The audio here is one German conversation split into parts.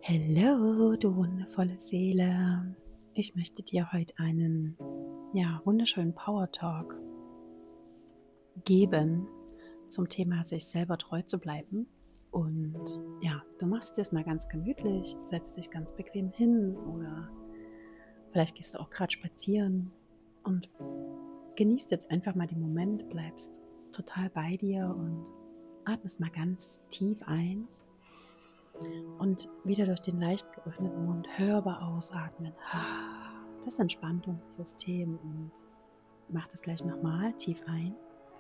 Hallo, du wundervolle Seele. Ich möchte dir heute einen, wunderschönen Power Talk geben zum Thema, sich selber treu zu bleiben. Und ja, du machst es mal ganz gemütlich, setzt dich ganz bequem hin oder vielleicht gehst du auch gerade spazieren und genießt jetzt einfach mal den Moment, bleibst total bei dir und atmest mal ganz tief ein. Und wieder durch den leicht geöffneten Mund hörbar ausatmen. Das entspannt unser System und mach das gleich nochmal tief ein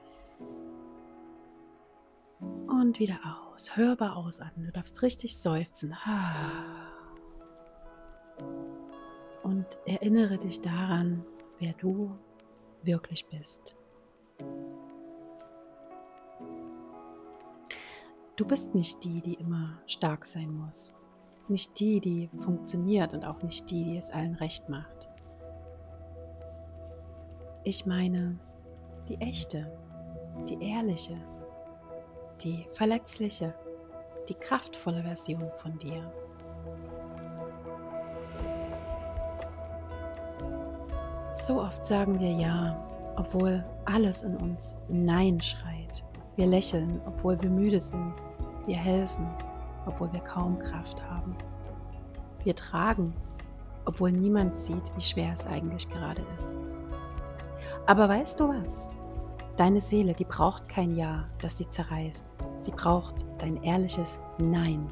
und wieder aus. Hörbar ausatmen. Du darfst richtig seufzen. Und erinnere dich daran, wer du wirklich bist. Du bist nicht die, die immer stark sein muss. Nicht die, die funktioniert und auch nicht die, die es allen recht macht. Ich meine die echte, die ehrliche, die verletzliche, die kraftvolle Version von dir. So oft sagen wir ja, obwohl alles in uns Nein schreit. Wir lächeln, obwohl wir müde sind. Wir helfen, obwohl wir kaum Kraft haben. Wir tragen, obwohl niemand sieht, wie schwer es eigentlich gerade ist. Aber weißt du was? Deine Seele, die braucht kein Ja, das sie zerreißt. Sie braucht dein ehrliches Nein.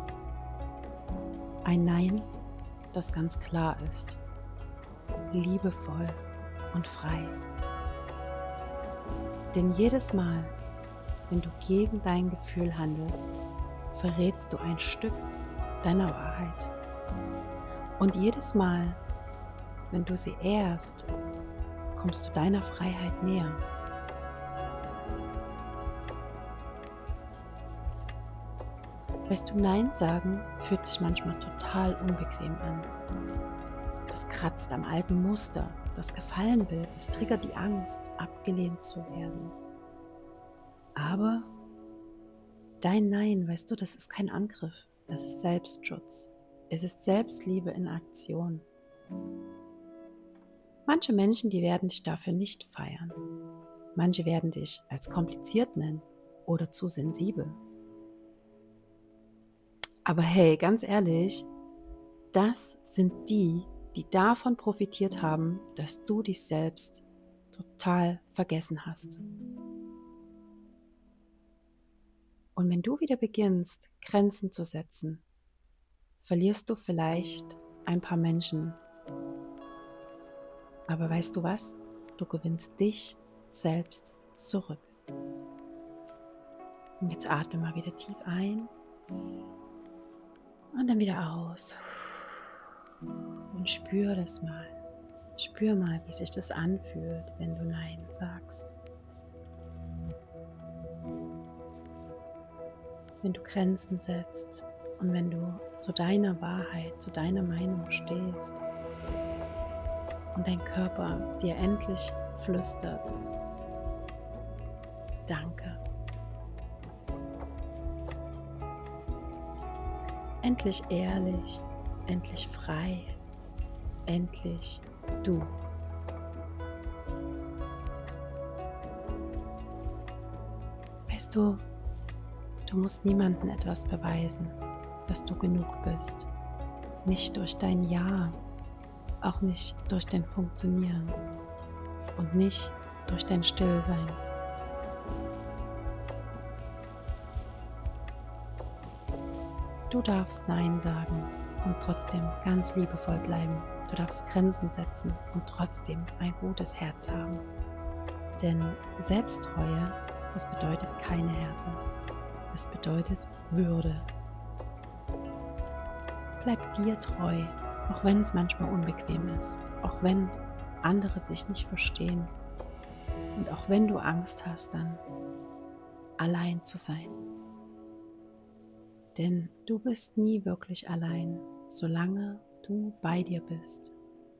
Ein Nein, das ganz klar ist, liebevoll und frei. Denn jedes Mal, wenn du gegen dein Gefühl handelst, verrätst du ein Stück deiner Wahrheit. Und jedes Mal, wenn du sie ehrst, kommst du deiner Freiheit näher. Weißt du, Nein sagen fühlt sich manchmal total unbequem an. Das kratzt am alten Muster, das gefallen will, es triggert die Angst, abgelehnt zu werden. Aber dein Nein, weißt du, das ist kein Angriff, das ist Selbstschutz. Es ist Selbstliebe in Aktion. Manche Menschen, die werden dich dafür nicht feiern. Manche werden dich als kompliziert nennen oder zu sensibel. Aber hey, ganz ehrlich, das sind die, die davon profitiert haben, dass du dich selbst total vergessen hast. Und wenn du wieder beginnst, Grenzen zu setzen, verlierst du vielleicht ein paar Menschen. Aber weißt du was? Du gewinnst dich selbst zurück. Und jetzt atme mal wieder tief ein und dann wieder aus. Und spür das mal. Spür mal, wie sich das anfühlt, wenn du Nein sagst. Wenn du Grenzen setzt und wenn du zu deiner Wahrheit, zu deiner Meinung stehst und dein Körper dir endlich flüstert, danke. Endlich ehrlich, endlich frei, endlich du. Weißt du, du musst niemandem etwas beweisen, dass du genug bist. Nicht durch dein Ja, auch nicht durch dein Funktionieren und nicht durch dein Stillsein. Du darfst Nein sagen und trotzdem ganz liebevoll bleiben. Du darfst Grenzen setzen und trotzdem ein gutes Herz haben. Denn Selbsttreue, das bedeutet keine Härte. Es bedeutet Würde. Bleib dir treu, auch wenn es manchmal unbequem ist, auch wenn andere sich nicht verstehen und auch wenn du Angst hast, dann allein zu sein. Denn du bist nie wirklich allein, solange du bei dir bist.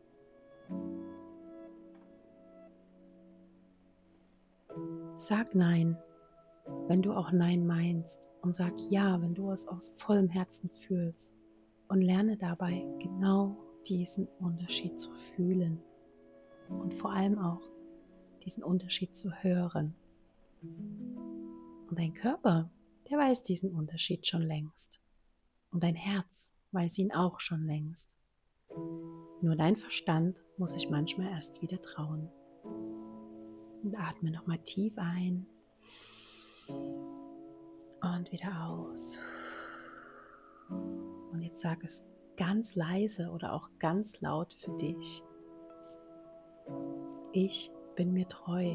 Sag Nein, wenn du auch Nein meinst, und sag Ja, wenn du es aus vollem Herzen fühlst. und lerne dabei genau diesen Unterschied zu fühlen und vor allem auch diesen Unterschied zu hören. Und dein Körper, der weiß diesen Unterschied schon längst. Und dein Herz weiß ihn auch schon längst. Nur dein Verstand muss sich manchmal erst wieder trauen. Und atme nochmal tief ein und wieder aus. Und jetzt sag es ganz leise oder auch ganz laut für dich. Ich bin mir treu.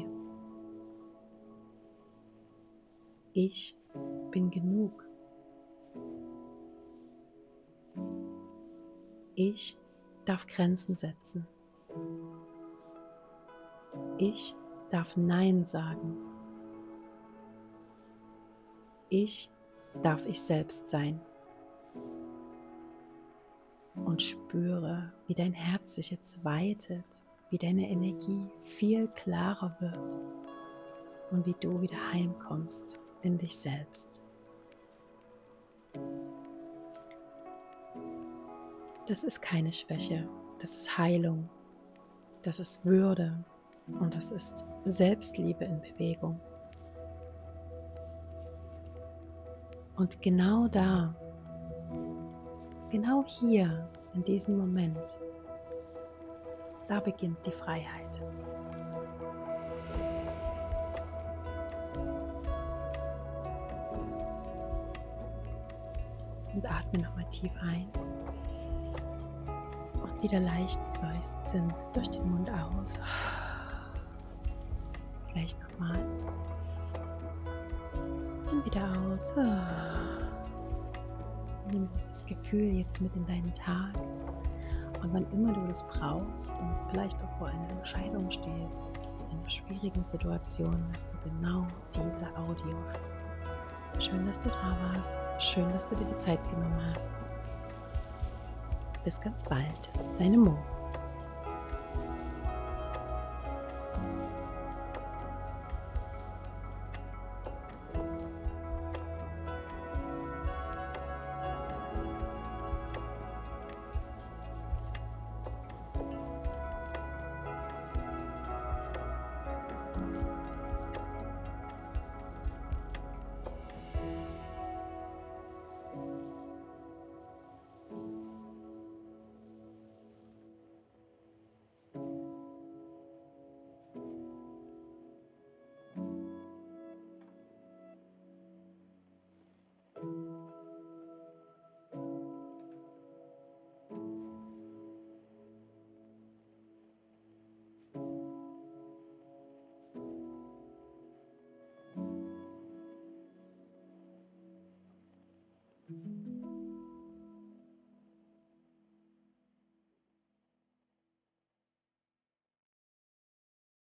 Ich bin genug. Ich darf Grenzen setzen. Ich darf Nein sagen. Ich darf ich selbst sein. Und spüre, wie dein Herz sich jetzt weitet, wie deine Energie viel klarer wird und wie du wieder heimkommst in dich selbst. Das ist keine Schwäche, das ist Heilung, das ist Würde und das ist Selbstliebe in Bewegung. Und genau da, genau hier, in diesem Moment, da beginnt die Freiheit. Und atme nochmal tief ein und wieder leicht seufzend durch den Mund aus. Vielleicht nochmal und wieder aus. Nimm dieses Gefühl jetzt mit in deinen Tag und wann immer du das brauchst und vielleicht auch vor einer Entscheidung stehst, in einer schwierigen Situation, hörst du genau diese Audio. Schön, dass du da warst. Schön, dass du dir die Zeit genommen hast. Bis ganz bald, deine Mo.